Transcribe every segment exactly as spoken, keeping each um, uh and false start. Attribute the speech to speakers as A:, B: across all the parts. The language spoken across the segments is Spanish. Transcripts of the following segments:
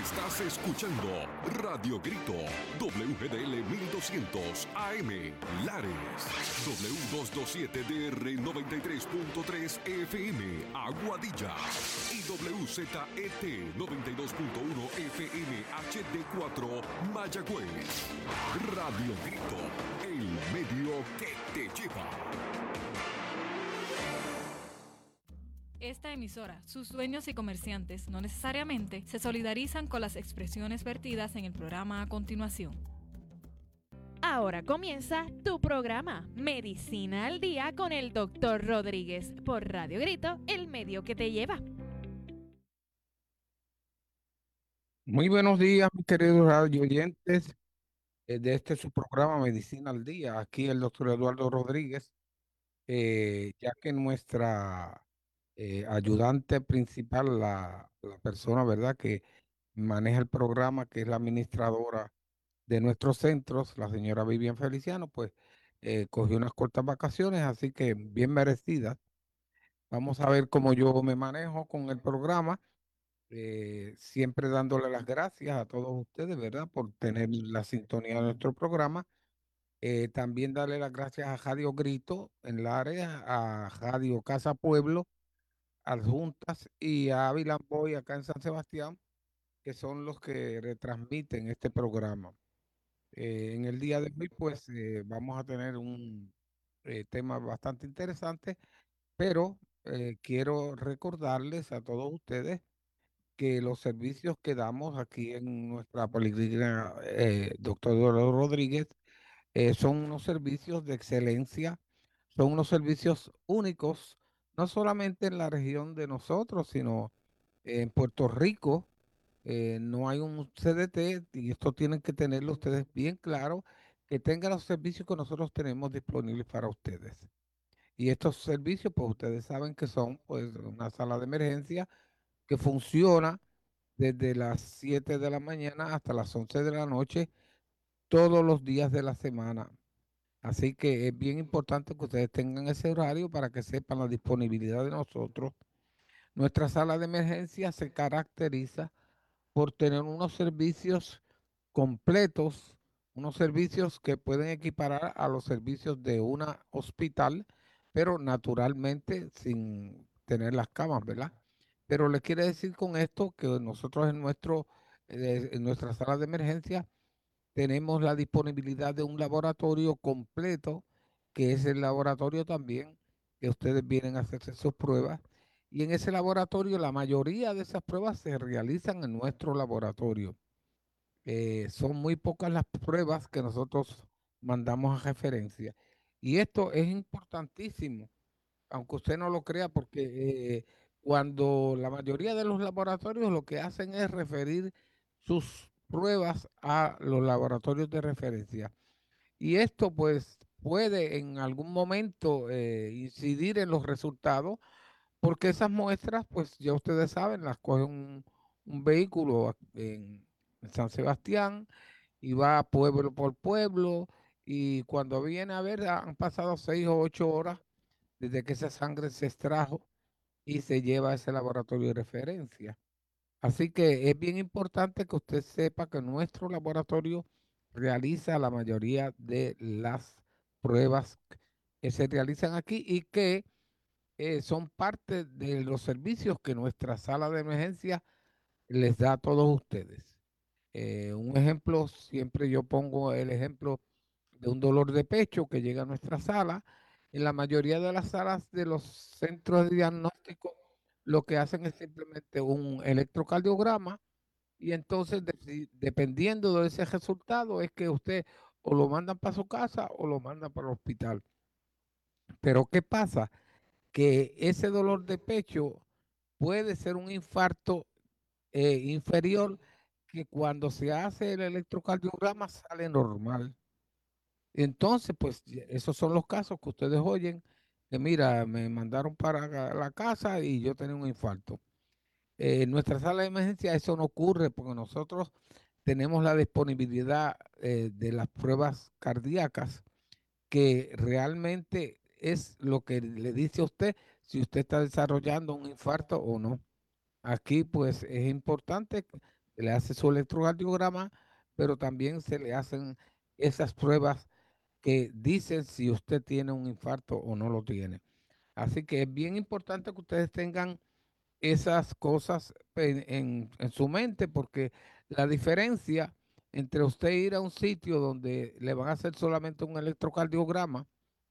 A: Estás escuchando Radio Grito, W G D L mil doscientos A M, Lares, W doscientos veintisiete D R noventa y tres punto tres F M, Aguadilla, y W Z E T noventa y dos punto uno F M H D cuatro, Mayagüez. Radio Grito, el medio que te lleva.
B: Esta emisora, sus dueños y comerciantes no necesariamente se solidarizan con las expresiones vertidas en el programa a continuación.
C: Ahora comienza tu programa Medicina al Día con el doctor Rodríguez por Radio Grito, el medio que te lleva.
D: Muy buenos días, mis queridos radio oyentes eh, de este su programa Medicina al Día. Aquí el doctor Eduardo Rodríguez, eh, ya que nuestra eh, ayudante principal, la, la persona, ¿verdad?, que maneja el programa, que es la administradora de nuestros centros, la señora Vivian Feliciano, pues eh, cogió unas cortas vacaciones, así que bien merecidas. Vamos a ver cómo yo me manejo con el programa, eh, siempre dándole las gracias a todos ustedes, ¿verdad?, por tener la sintonía de nuestro programa. Eh, también darle las gracias a Radio Grito en la área, a Radio Casa Pueblo, Adjuntas y a Ávila Boy acá en San Sebastián, que son los que retransmiten este programa. Eh, en el día de hoy, pues eh, vamos a tener un eh, tema bastante interesante, pero eh, quiero recordarles a todos ustedes que los servicios que damos aquí en nuestra policlínica, eh, doctor Eduardo Rodríguez, eh, son unos servicios de excelencia, son unos servicios únicos, no solamente en la región de nosotros, sino en Puerto Rico. Eh, no hay un C D T y esto tienen que tenerlo ustedes bien claro, que tenga los servicios que nosotros tenemos disponibles para ustedes. Y estos servicios, pues ustedes saben que son pues una sala de emergencia que funciona desde las siete de la mañana hasta las once de la noche, todos los días de la semana. Así que es bien importante que ustedes tengan ese horario para que sepan la disponibilidad de nosotros. Nuestra sala de emergencia se caracteriza por tener unos servicios completos, unos servicios que pueden equiparar a los servicios de una hospital, pero naturalmente sin tener las camas, ¿verdad? Pero le quiere decir con esto que nosotros en, nuestro, eh, en nuestra sala de emergencia tenemos la disponibilidad de un laboratorio completo, que es el laboratorio también que ustedes vienen a hacerse sus pruebas. Y en ese laboratorio, la mayoría de esas pruebas se realizan en nuestro laboratorio. Eh, son muy pocas las pruebas que nosotros mandamos a referencia. Y esto es importantísimo, aunque usted no lo crea, porque eh, cuando la mayoría de los laboratorios lo que hacen es referir sus pruebas a los laboratorios de referencia. Y esto pues puede en algún momento eh, incidir en los resultados, porque esas muestras, pues ya ustedes saben, las coge un, un vehículo en, en San Sebastián y va pueblo por pueblo, y cuando viene a ver han pasado seis o ocho horas desde que esa sangre se extrajo y se lleva a ese laboratorio de referencia. Así que es bien importante que usted sepa que nuestro laboratorio realiza la mayoría de las pruebas que se realizan aquí y que eh, son parte de los servicios que nuestra sala de emergencia les da a todos ustedes. Eh, un ejemplo, siempre yo pongo el ejemplo de un dolor de pecho que llega a nuestra sala. En la mayoría de las salas de los centros de diagnóstico, lo que hacen es simplemente un electrocardiograma y entonces de- dependiendo de ese resultado es que usted o lo mandan para su casa o lo mandan para el hospital. Pero ¿qué pasa? Que ese dolor de pecho puede ser un infarto eh, inferior que cuando se hace el electrocardiograma sale normal. Entonces, pues ya- esos son los casos que ustedes oyen, que mira, me mandaron para la la casa y yo tenía un infarto. Eh, en nuestra sala de emergencia eso no ocurre porque nosotros tenemos la disponibilidad eh, de las pruebas cardíacas, que realmente es lo que le dice a usted si usted está desarrollando un infarto o no. Aquí pues es importante se le hace su electrocardiograma, pero también se le hacen esas pruebas que dicen si usted tiene un infarto o no lo tiene. Así que es bien importante que ustedes tengan esas cosas en, en- en su mente, porque la diferencia entre usted ir a un sitio donde le van a hacer solamente un electrocardiograma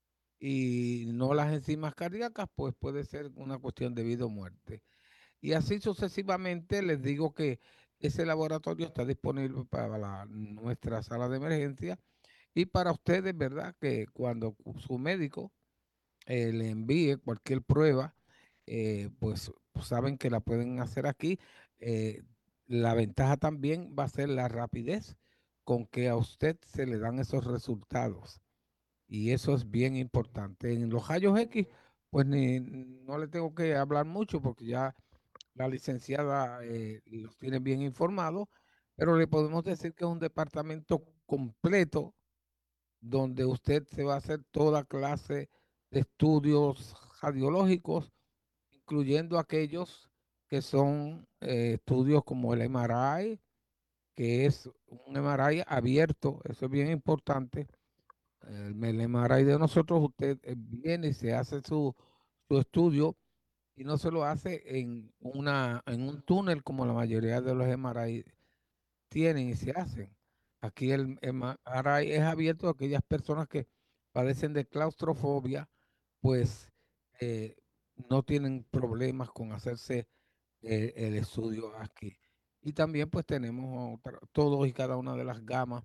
D: y no las enzimas cardíacas, pues puede ser una cuestión de vida o muerte. Y así sucesivamente les digo que ese laboratorio está disponible para la- nuestra sala de emergencia y para ustedes, ¿verdad? Que cuando su médico eh, le envíe cualquier prueba, eh, pues saben que la pueden hacer aquí. Eh, la ventaja también va a ser la rapidez con que a usted se le dan esos resultados. Y eso es bien importante. En los rayos X, pues ni, no le tengo que hablar mucho porque ya la licenciada eh, los tiene bien informados, pero le podemos decir que es un departamento completo donde usted se va a hacer toda clase de estudios radiológicos, incluyendo aquellos que son eh, estudios como el M R I, que es un M R I abierto, eso es bien importante. El, el M R I de nosotros, usted eh, viene y se hace su, su estudio y no se lo hace en, una, en un túnel como la mayoría de los M R I tienen y se hacen. Aquí el M R I es abierto a aquellas personas que padecen de claustrofobia, pues eh, no tienen problemas con hacerse eh, el estudio aquí. Y también pues tenemos otra- todos y cada una de las gamas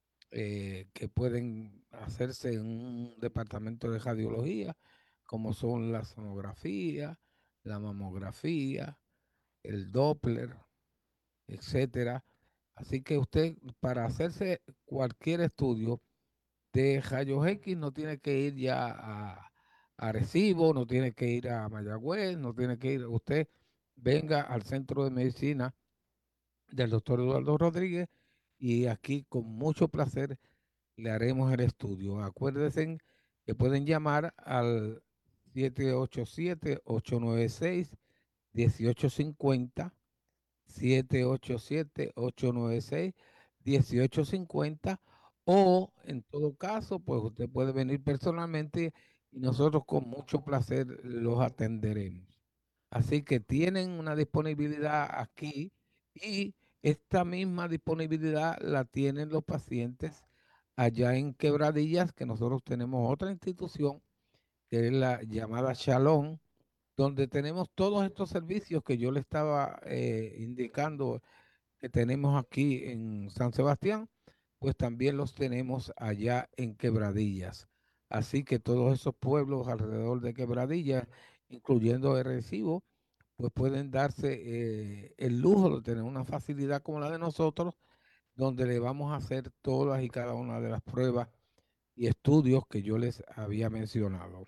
D: eh, que pueden hacerse en un departamento de radiología, como son la sonografía, la mamografía, el Doppler, etcétera. Así que usted, para hacerse cualquier estudio de rayos X, no tiene que ir ya a, a Arecibo, no tiene que ir a Mayagüez, no tiene que ir. Usted venga al Centro de Medicina del doctor Eduardo Rodríguez y aquí con mucho placer le haremos el estudio. Acuérdense que pueden llamar al siete ocho siete, ocho nueve seis, uno ocho cinco cero, siete ocho siete, ocho nueve seis, uno ocho cinco cero, o en todo caso, pues usted puede venir personalmente y nosotros con mucho placer los atenderemos. Así que tienen una disponibilidad aquí y esta misma disponibilidad la tienen los pacientes allá en Quebradillas, que nosotros tenemos otra institución que es la llamada Shalom, donde tenemos todos estos servicios que yo le estaba eh, indicando que tenemos aquí en San Sebastián, pues también los tenemos allá en Quebradillas. Así que todos esos pueblos alrededor de Quebradillas, incluyendo Recibo, pues pueden darse eh, el lujo de tener una facilidad como la de nosotros, donde le vamos a hacer todas y cada una de las pruebas y estudios que yo les había mencionado.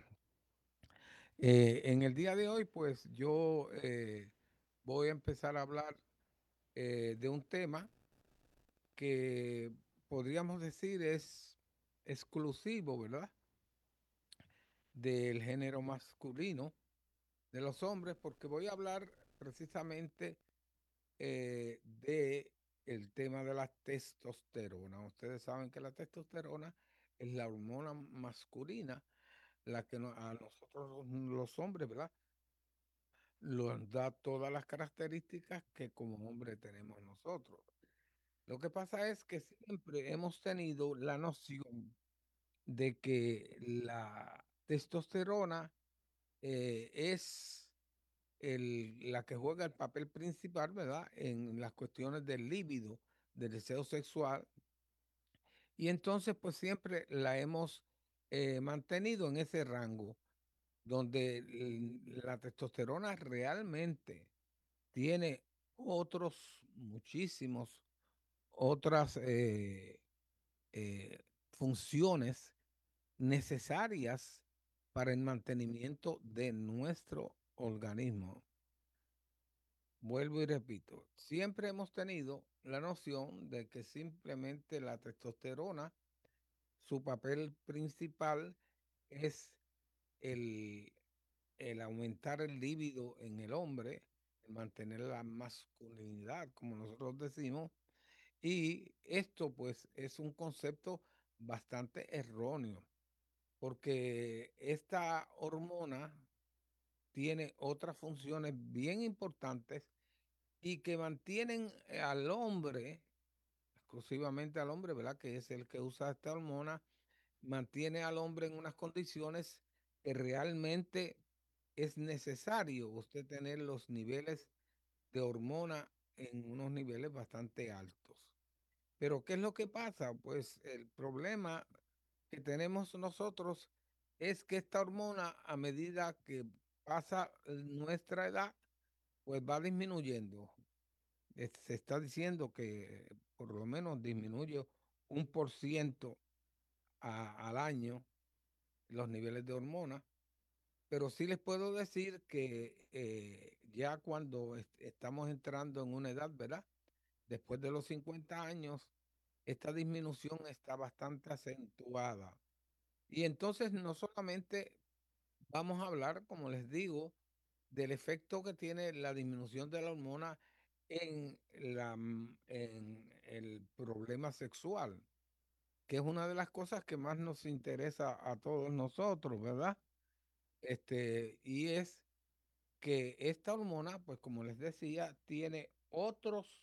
D: Eh, en el día de hoy, pues yo eh, voy a empezar a hablar eh, de un tema que podríamos decir es exclusivo, ¿verdad? Del género masculino, de los hombres, porque voy a hablar precisamente eh, de el tema de la testosterona. Ustedes saben que la testosterona es la hormona masculina, la que no- a nosotros los hombres, ¿verdad? Nos da todas las características que como hombre tenemos nosotros. Lo que pasa es que siempre hemos tenido la noción de que la testosterona eh, es el- la que juega el papel principal, ¿verdad? En las cuestiones del líbido, del deseo sexual. Y entonces, pues siempre la hemos eh, mantenido en ese rango, donde l- la testosterona realmente tiene otros, muchísimos, otras eh, eh, funciones necesarias para el mantenimiento de nuestro organismo. Vuelvo y repito, siempre hemos tenido la noción de que simplemente la testosterona, su papel principal es el, el aumentar el líbido en el hombre, mantener la masculinidad, como nosotros decimos, y esto pues es un concepto bastante erróneo, porque esta hormona tiene otras funciones bien importantes y que mantienen al hombre, exclusivamente al hombre, ¿verdad? Que es el que usa esta hormona, mantiene al hombre en unas condiciones que realmente es necesario usted tener los niveles de hormona en unos niveles bastante altos. Pero ¿qué es lo que pasa? Pues el problema que tenemos nosotros es que esta hormona, a medida que pasa nuestra edad, pues va disminuyendo. Eh, Se está diciendo que por lo menos disminuye un por ciento a- al año los niveles de hormona, pero sí les puedo decir que eh, ya cuando est- estamos entrando en una edad, ¿verdad? Después de los cincuenta años, esta disminución está bastante acentuada. Y entonces no solamente vamos a hablar, como les digo, del efecto que tiene la disminución de la hormona en, la, mm, en el problema sexual, que es una de las cosas que más nos interesa a todos nosotros, ¿verdad? Este, y es que esta hormona, pues como les decía, tiene otros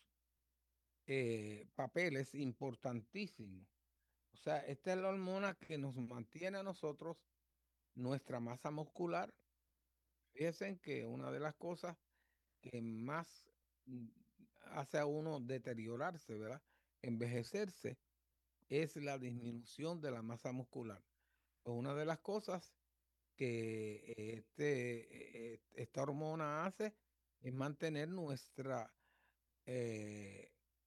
D: eh, papeles importantísimos. O sea, esta es la hormona que nos mantiene a nosotros nuestra masa muscular. Fíjense que una de las cosas que más mm, hace a uno deteriorarse, ¿verdad? Envejecerse, es la disminución de la masa muscular. Pues una de las cosas que eh, este, eh, esta hormona hace es mantener nuestra, eh,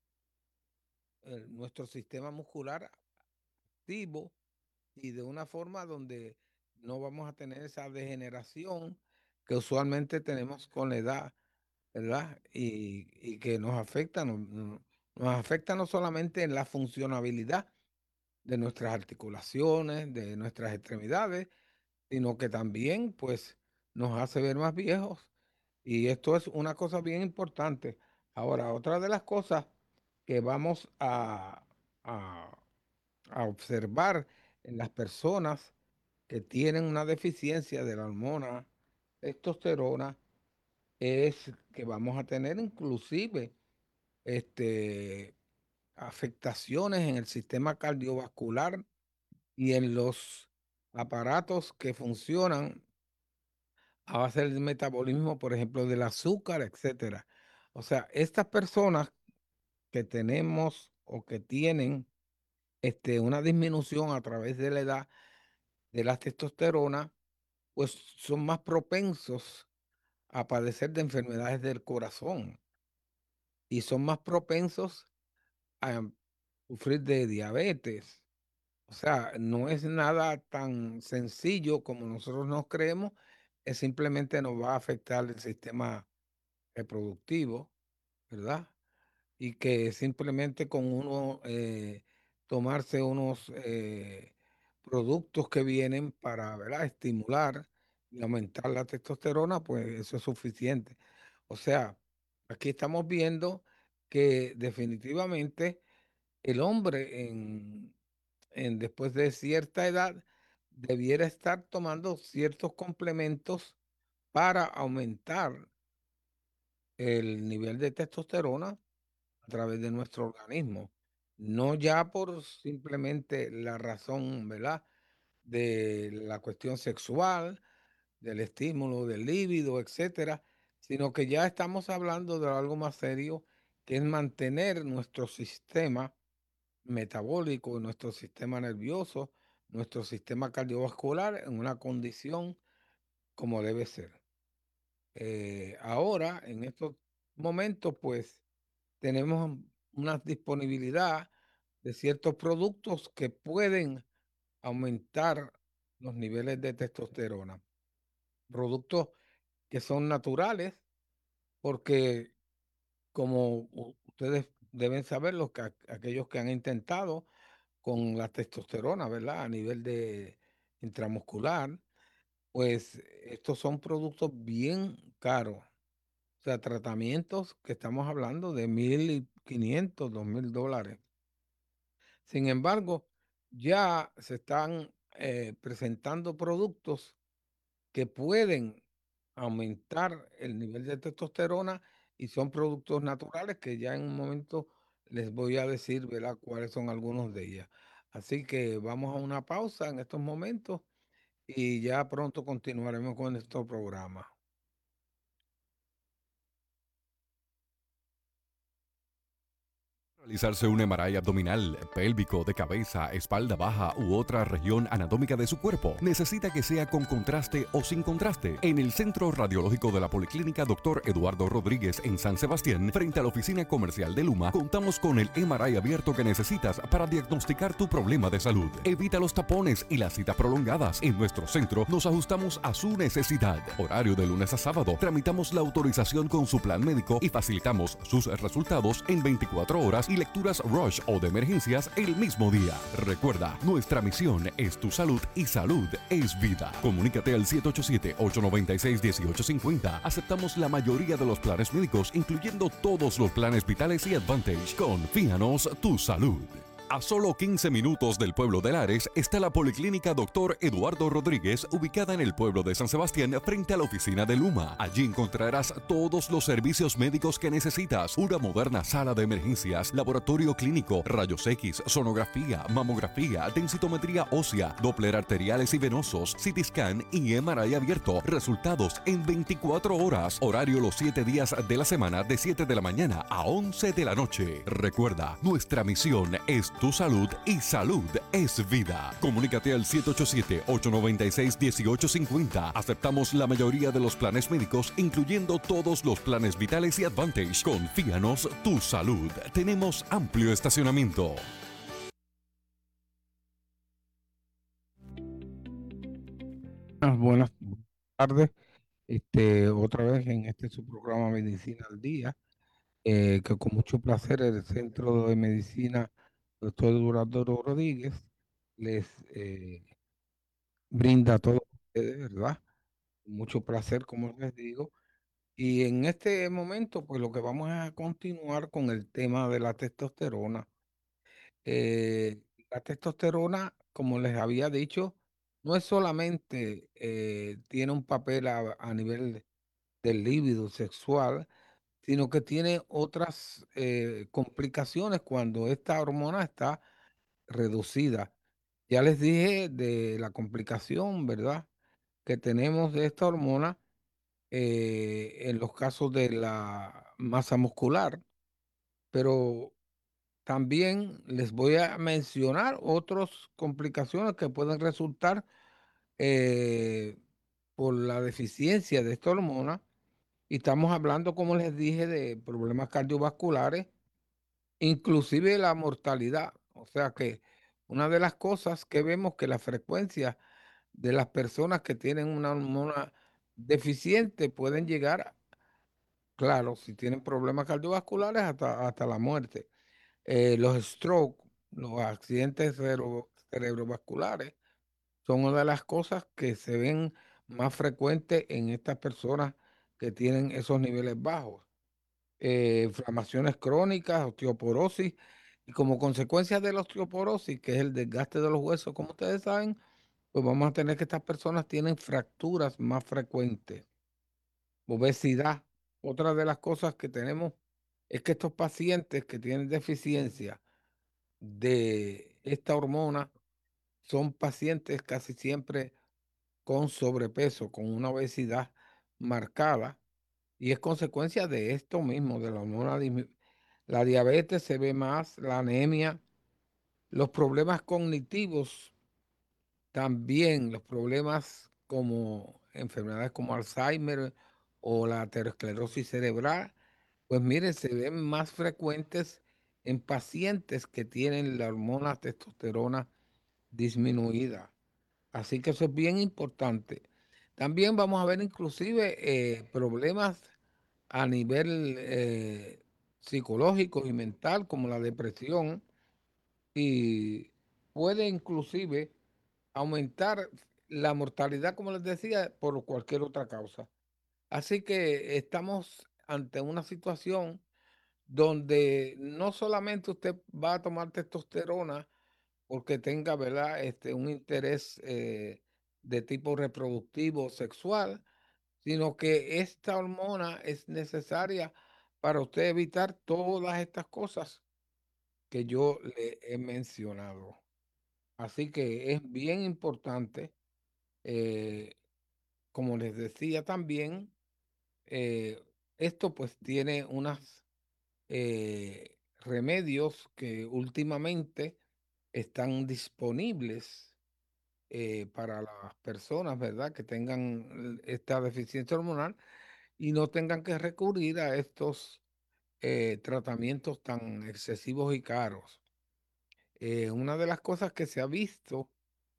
D: el- nuestro sistema muscular activo y de una forma donde no vamos a tener esa degeneración que usualmente tenemos con la edad, ¿verdad? Y, y que nos afecta, no- no- nos afecta no solamente en la funcionabilidad de nuestras articulaciones, de nuestras extremidades, sino que también pues nos hace ver más viejos. Y esto es una cosa bien importante. Ahora, otra de las cosas que vamos a, a a observar en las personas que tienen una deficiencia de la hormona testosterona es que vamos a tener inclusive este, afectaciones en el sistema cardiovascular y en los aparatos que funcionan a base del metabolismo, por ejemplo, del azúcar, etcétera. O sea, estas personas que tenemos o que tienen este, una disminución a través de la edad de la testosterona, pues son más propensos a padecer de enfermedades del corazón y son más propensos a sufrir de diabetes. O sea, no es nada tan sencillo como nosotros nos creemos, es simplemente nos va a afectar el sistema reproductivo, ¿verdad? Y que simplemente con uno eh, tomarse unos eh, productos que vienen para, ¿verdad? Estimular y aumentar la testosterona, pues eso es suficiente. O sea, aquí estamos viendo que definitivamente el hombre en, en después de cierta edad debiera estar tomando ciertos complementos para aumentar el nivel de testosterona a través de nuestro organismo. No ya por simplemente la razón, ¿verdad? De la cuestión sexual, del estímulo, del líbido, etcétera, sino que ya estamos hablando de algo más serio, que es mantener nuestro sistema metabólico, nuestro sistema nervioso, nuestro sistema cardiovascular en una condición como debe ser. Eh, ahora, en estos momentos, pues tenemos una disponibilidad de ciertos productos que pueden aumentar los niveles de testosterona. Productos que son naturales, porque como u- ustedes deben saber, los que, aquellos que han intentado con la testosterona, ¿verdad? A nivel de intramuscular, pues estos son productos bien caros O sea, tratamientos que estamos hablando de mil y quinientos, dos mil dólares. Sin embargo, ya se están eh, presentando productos que pueden aumentar el nivel de testosterona y son productos naturales que ya en un momento les voy a decir, ¿verdad?, cuáles son algunos de ellas. Así que vamos a una pausa en estos momentos y ya pronto continuaremos con nuestro programa.
A: Realizarse un M R I abdominal, pélvico, de cabeza, espalda baja u otra región anatómica de su cuerpo, necesita que sea con contraste o sin contraste. En el Centro Radiológico de la Policlínica Doctor Eduardo Rodríguez en San Sebastián, frente a la oficina comercial de Luma, contamos con el M R I abierto que necesitas para diagnosticar tu problema de salud. Evita los tapones y las citas prolongadas. En nuestro centro nos ajustamos a su necesidad. Horario de lunes a sábado. Tramitamos la autorización con su plan médico y facilitamos sus resultados en veinticuatro horas y lecturas rush o de emergencias el mismo día. Recuerda, nuestra misión es tu salud y salud es vida. Comunícate al siete ocho siete, ocho nueve seis, uno ocho cinco cero. Aceptamos la mayoría de los planes médicos, incluyendo todos los planes vitales y Advantage. Confíanos tu salud. A solo quince minutos del pueblo de Lares está la Policlínica Doctor Eduardo Rodríguez, ubicada en el pueblo de San Sebastián, frente a la oficina de Luma. Allí encontrarás todos los servicios médicos que necesitas: una moderna sala de emergencias, laboratorio clínico, rayos X, sonografía, mamografía, densitometría ósea, Doppler arteriales y venosos, C T scan y M R I abierto. Resultados en veinticuatro horas. Horario los siete días de la semana, de siete de la mañana a once de la noche. Recuerda, nuestra misión es tu salud y salud es vida. Comunícate al siete ocho siete, ocho nueve seis, uno ocho cinco cero. Aceptamos la mayoría de los planes médicos, incluyendo todos los planes vitales y Advantage. Confíanos tu salud. Tenemos amplio estacionamiento.
D: Buenas tardes. Este, otra vez en este su programa Medicina al Día, eh, que con mucho placer el Centro de Medicina Doctor Eduardo Rodríguez les eh, brinda a todos ustedes, ¿verdad? Mucho placer, como les digo. Y en este momento, pues lo que vamos a continuar con el tema de la testosterona. Eh, la testosterona, como les había dicho, no es solamente eh, tiene un papel a, a nivel del líbido sexual, sino que tiene otras eh, complicaciones cuando esta hormona está reducida. Ya les dije de la complicación, ¿verdad?, que tenemos de esta hormona eh, en los casos de la masa muscular, pero también les voy a mencionar otras complicaciones que pueden resultar eh, por la deficiencia de esta hormona. Y estamos hablando, como les dije, de problemas cardiovasculares, inclusive la mortalidad. O sea que una de las cosas que vemos que la frecuencia de las personas que tienen una hormona deficiente pueden llegar, claro, si tienen problemas cardiovasculares, hasta, hasta la muerte. Eh, los stroke, los accidentes cerebro- cerebrovasculares, son una de las cosas que se ven más frecuentes en estas personas que tienen esos niveles bajos. Eh, inflamaciones crónicas, osteoporosis, y como consecuencia de la osteoporosis, que es el desgaste de los huesos, como ustedes saben, pues vamos a tener que estas personas tienen fracturas más frecuentes. Obesidad. Otra de las cosas que tenemos es que estos pacientes que tienen deficiencia de esta hormona son pacientes casi siempre con sobrepeso, con una obesidad marcada, y es consecuencia de esto mismo, de la hormona. dismi- La diabetes se ve más, la anemia, los problemas cognitivos también, los problemas como enfermedades como Alzheimer o la aterosclerosis cerebral, pues miren, se ven más frecuentes en pacientes que tienen la hormona testosterona disminuida. Así que eso es bien importante. También vamos a ver inclusive eh, problemas a nivel eh, psicológico y mental, como la depresión, y puede inclusive aumentar la mortalidad, como les decía, por cualquier otra causa. Así que estamos ante una situación donde no solamente usted va a tomar testosterona porque tenga, ¿verdad? Este, un interés eh, de tipo reproductivo sexual, sino que esta hormona es necesaria para usted evitar todas estas cosas que yo le he mencionado. Así que es bien importante, eh, como les decía también, eh, esto pues tiene unos remedios que últimamente están disponibles eh, para las personas, ¿verdad? Que tengan esta deficiencia hormonal y no tengan que recurrir a estos eh, tratamientos tan excesivos y caros. Eh, una de las cosas que se ha visto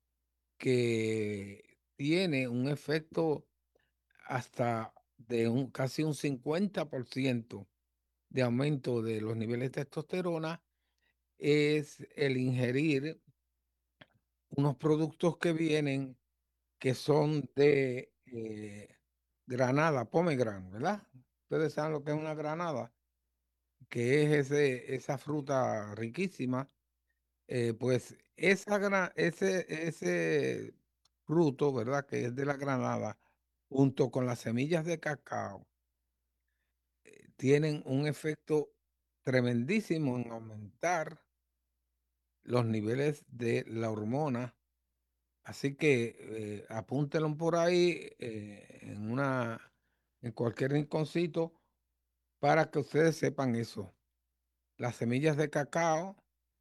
D: que tiene un efecto hasta de un, casi un cincuenta por ciento de aumento de los niveles de testosterona es el ingerir unos productos que vienen que son de eh, granada, pomegranate, ¿verdad? Ustedes saben lo que es una granada, que es ese, esa fruta riquísima. Eh, pues esa, gra- ese, ese fruto, ¿verdad? Que es de la granada, junto con las semillas de cacao, tienen un efecto tremendísimo en aumentar los niveles de la hormona. Así que eh, apúntenlo por ahí eh, en una, en cualquier rinconcito para que ustedes sepan eso. Las semillas de cacao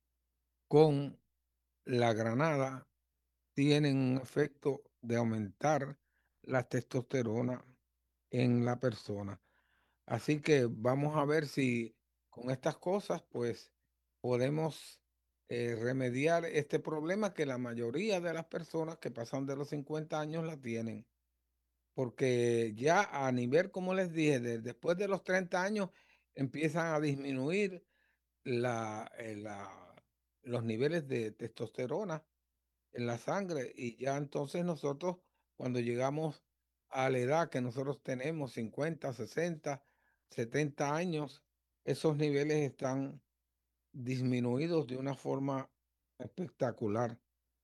D: con la granada tienen un efecto de aumentar la testosterona en la persona. Así que vamos a ver si con estas cosas, pues, podemos eh, remediar este problema que la mayoría de las personas que pasan de los cincuenta años la tienen. Porque ya a nivel, como les dije, de- después de los treinta años empiezan a disminuir la, eh, la- los niveles de testosterona en la sangre y ya entonces nosotros cuando llegamos a la edad que nosotros tenemos, cincuenta sesenta setenta años, esos niveles están disminuidos de una forma espectacular.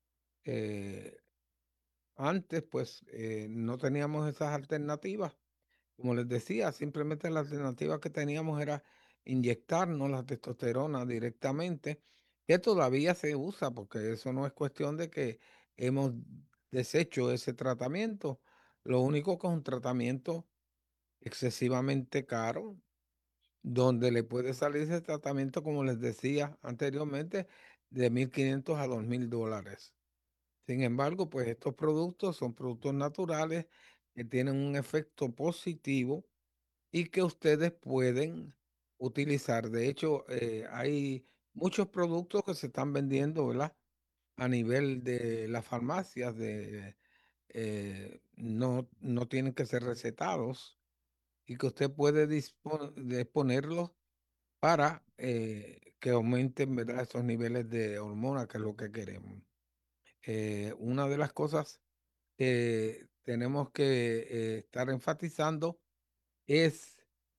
D: Eh, Antes pues eh, no teníamos esas alternativas. Como les decía, simplemente la alternativa que teníamos era inyectarnos la testosterona directamente, que todavía se usa, porque eso no es cuestión de que hemos deshecho ese tratamiento. Lo único que es un tratamiento excesivamente caro, donde le puede salir ese tratamiento, como les decía anteriormente, de mil quinientos a dos mil dólares. Sin embargo, pues estos productos son productos naturales que tienen un efecto positivo y que ustedes pueden utilizar. De hecho, eh, hay muchos productos que se están vendiendo, ¿verdad? A nivel de las farmacias, de, eh, no, no tienen que ser recetados y que usted puede dispo- disponerlos para eh, que aumenten, ¿verdad? Esos niveles de hormonas, que es lo que queremos. Eh, una de las cosas que tenemos que eh, estar enfatizando es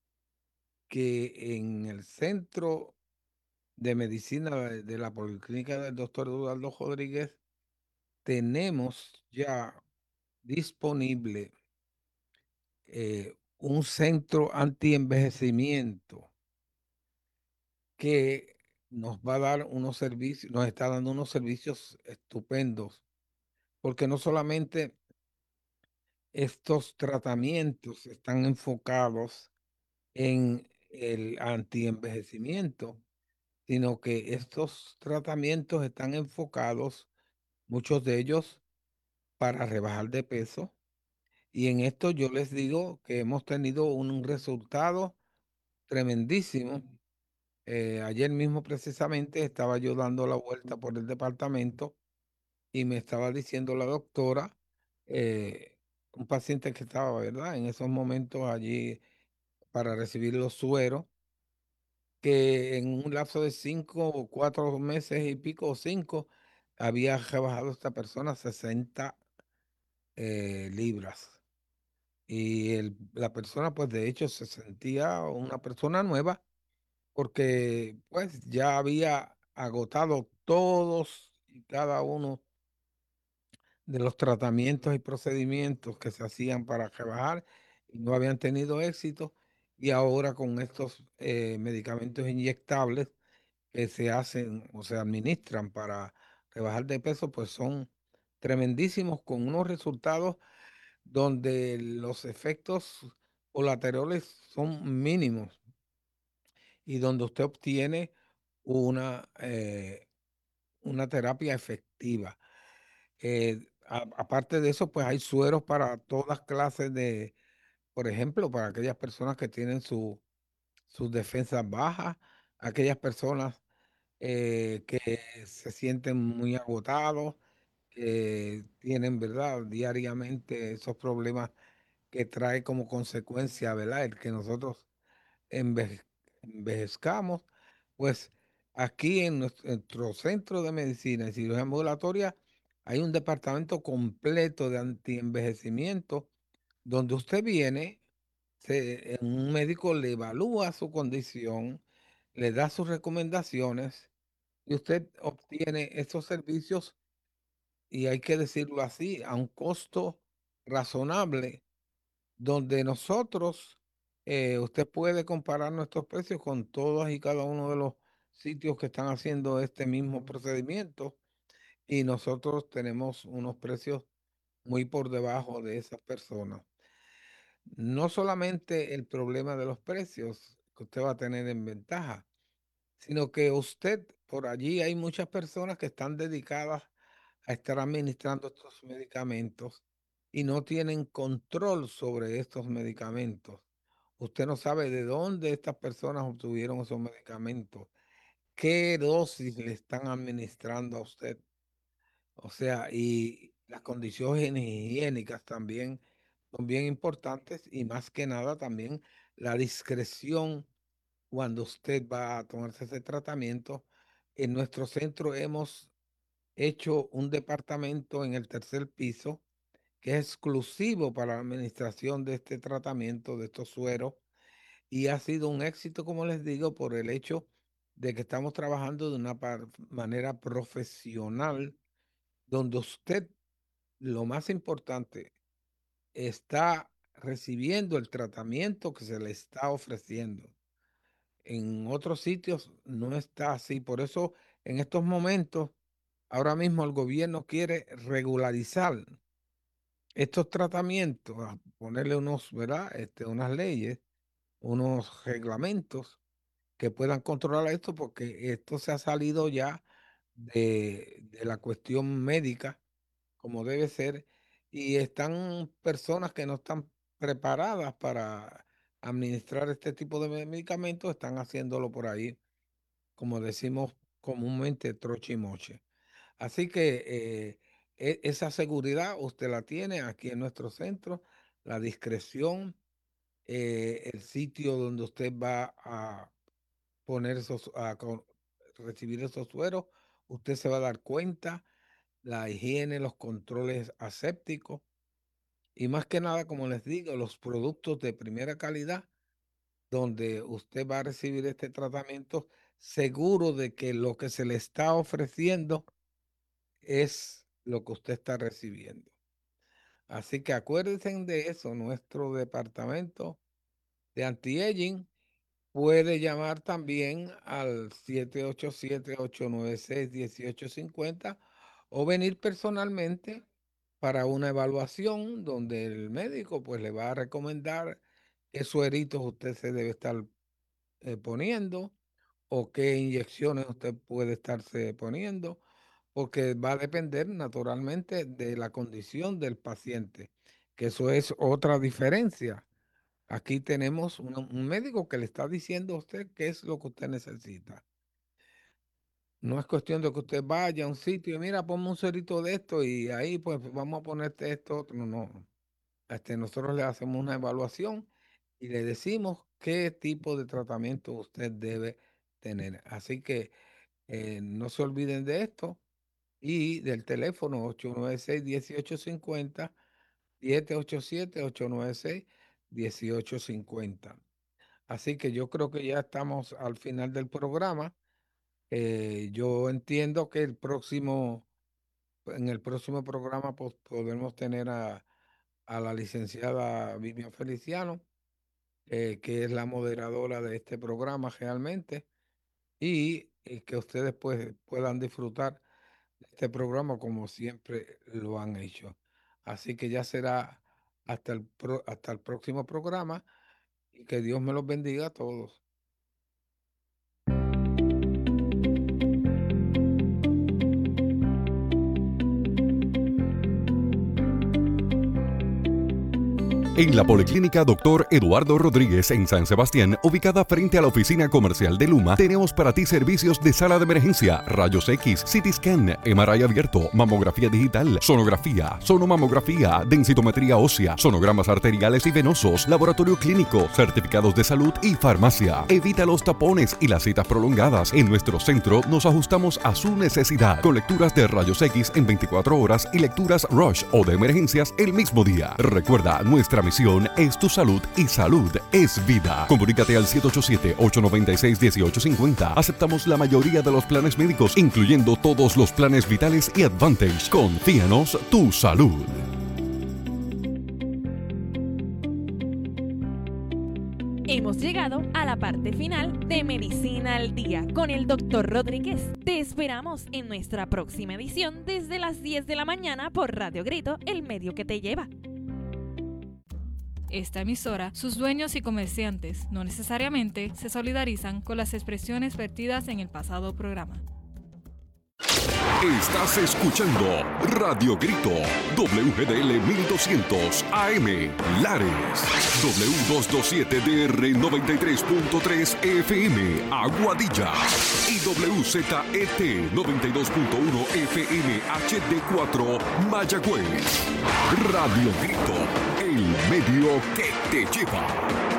D: que en el centro de medicina de, de la Policlínica del doctor Eduardo Rodríguez tenemos ya disponible eh, un centro antienvejecimiento que nos va a dar unos servicios, nos está dando unos servicios estupendos, porque no solamente estos tratamientos están enfocados en el antienvejecimiento, sino que estos tratamientos están enfocados, muchos de ellos, para rebajar de peso. Y en esto yo les digo que hemos tenido un resultado tremendísimo. Eh, ayer mismo precisamente estaba yo dando la vuelta por el departamento y me estaba diciendo la doctora, eh, un paciente que estaba, ¿verdad? En esos momentos allí para recibir los sueros, que en un lapso de cinco o cuatro meses y pico o cinco había rebajado esta persona sesenta eh, libras. y el- la persona pues de hecho se sentía una persona nueva porque pues ya había agotado todos y cada uno de los tratamientos y procedimientos que se hacían para rebajar y no habían tenido éxito. Y ahora con estos eh, medicamentos inyectables que se hacen o se administran para rebajar de peso, pues son tremendísimos con unos resultados donde los efectos colaterales son mínimos y donde usted obtiene una, eh, una terapia efectiva. Eh, a- aparte de eso, pues hay sueros para todas clases de, por ejemplo, para aquellas personas que tienen su, sus defensas bajas, aquellas personas eh, que se sienten muy agotados, que tienen, ¿verdad? Diariamente esos problemas que trae como consecuencia, ¿verdad? El que nosotros enveje- envejezcamos, pues aquí en nuestro, nuestro centro de medicina y cirugía ambulatoria hay un departamento completo de antienvejecimiento donde usted viene, se- un médico le evalúa su condición, le da sus recomendaciones y usted obtiene esos servicios, y hay que decirlo así, a un costo razonable donde nosotros, eh, usted puede comparar nuestros precios con todos y cada uno de los sitios que están haciendo este mismo procedimiento, y nosotros tenemos unos precios muy por debajo de esas personas. No solamente el problema de los precios que usted va a tener en ventaja, sino que usted, por allí hay muchas personas que están dedicadas a estar administrando estos medicamentos y no tienen control sobre estos medicamentos. Usted no sabe de dónde estas personas obtuvieron esos medicamentos, qué dosis le están administrando a usted. O sea, y las condiciones higiénicas también son bien importantes, y más que nada también la discreción cuando usted va a tomarse ese tratamiento. En nuestro centro hemos hecho un departamento en el tercer piso que es exclusivo para la administración de este tratamiento, de estos sueros, y ha sido un éxito, como les digo, por el hecho de que estamos trabajando de una par- manera profesional, donde usted, lo más importante, está recibiendo el tratamiento que se le está ofreciendo. En otros sitios no está así. Por eso, en estos momentos, ahora mismo el gobierno quiere regularizar estos tratamientos, a ponerle unos, ¿verdad? Este, unas leyes, unos reglamentos que puedan controlar esto, porque esto se ha salido ya de, de la cuestión médica como debe ser, y están personas que no están preparadas para administrar este tipo de medicamentos, están haciéndolo por ahí, como decimos comúnmente, troche y moche. Así que eh, e- esa seguridad usted la tiene aquí en nuestro centro, la discreción, eh, el sitio donde usted va a poner esos, a co- recibir esos sueros, usted se va a dar cuenta, la higiene, los controles asépticos y más que nada, como les digo, los productos de primera calidad donde usted va a recibir este tratamiento seguro de que lo que se le está ofreciendo es lo que usted está recibiendo. Así que acuérdense de eso, nuestro departamento de anti-aging puede llamar también al siete ocho siete, ocho nueve seis, uno ocho cinco cero o venir personalmente para una evaluación donde el médico pues le va a recomendar qué sueritos usted se debe estar eh, poniendo o qué inyecciones usted puede estarse poniendo, porque va a depender naturalmente de la condición del paciente, que eso es otra diferencia. Aquí tenemos un, un médico que le está diciendo a usted qué es lo que usted necesita. No es cuestión de que usted vaya a un sitio y mira, ponme un suerito de esto y ahí pues vamos a ponerte esto, otro. No, no. Este, nosotros le hacemos una evaluación y le decimos qué tipo de tratamiento usted debe tener. Así que eh, no se olviden de esto y del teléfono ocho nueve seis, uno ocho cinco cero siete ocho siete, ocho nueve seis, uno ocho cinco cero. Así que yo creo que ya estamos al final del programa. Eh, yo entiendo que el próximo, en el próximo programa pues, podemos tener a, a la licenciada Vivian Feliciano, eh, que es la moderadora de este programa realmente, y, y que ustedes pues, puedan disfrutar de este programa como siempre lo han hecho. Así que ya será hasta el, pro- hasta el próximo programa y que Dios me los bendiga a todos.
A: En la Policlínica Doctor Eduardo Rodríguez en San Sebastián, ubicada frente a la oficina comercial de Luma, tenemos para ti servicios de sala de emergencia, rayos X, C T scan, M R I abierto, mamografía digital, sonografía, sonomamografía, densitometría ósea, sonogramas arteriales y venosos, laboratorio clínico, certificados de salud y farmacia. Evita los tapones y las citas prolongadas. En nuestro centro nos ajustamos a su necesidad, con lecturas de rayos X en veinticuatro horas y lecturas Rush o de emergencias el mismo día. Recuerda, nuestra misión es tu salud y salud es vida. Comunícate al siete ocho siete, ocho nueve seis, uno ocho cinco cero. Aceptamos la mayoría de los planes médicos, incluyendo todos los planes vitales y Advantage. Confíanos tu salud.
C: Hemos llegado a la parte final de Medicina al Día con el doctor Rodríguez. Te esperamos en nuestra próxima edición desde las diez de la mañana por Radio Grito, el medio que te lleva.
B: Esta emisora, sus dueños y comerciantes no necesariamente se solidarizan con las expresiones vertidas en el pasado programa.
A: Estás escuchando Radio Grito, W G D L mil doscientos A M, Lares, W doscientos veintisiete D R noventa y tres punto tres F M, Aguadilla, y W Z E T noventa y dos punto uno F M H D cuatro, Mayagüez. Radio Grito, el medio que te lleva.